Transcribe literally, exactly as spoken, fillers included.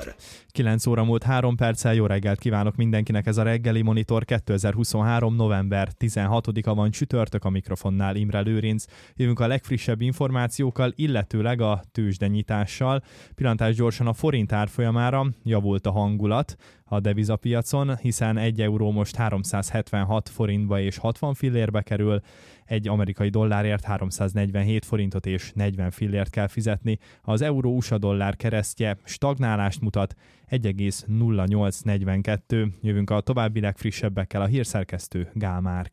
Monitor. kilenc óra múlt három perccel, jó reggelt kívánok mindenkinek, ez a reggeli Monitor. kétezer-huszonhárom. november tizenhatodika van, csütörtök, a mikrofonnál Imre Lőrinc. Jövünk a legfrissebb információkkal, illetőleg a tőzsdenyitással. Pillantás gyorsan a forint árfolyamára, javult a hangulat a devizapiacon, hiszen egy euró most háromszázhetvenhat forintba és hatvan fillérbe kerül, egy amerikai dollárért háromszáznegyvenhét forintot és negyven fillért kell fizetni. Az euró-u es á dollár keresztje stagnálást mutat, egy egész nulla nyolc negyvenkettő. Jövünk a további legfrissebbekkel, a hírszerkesztő Gál Márk.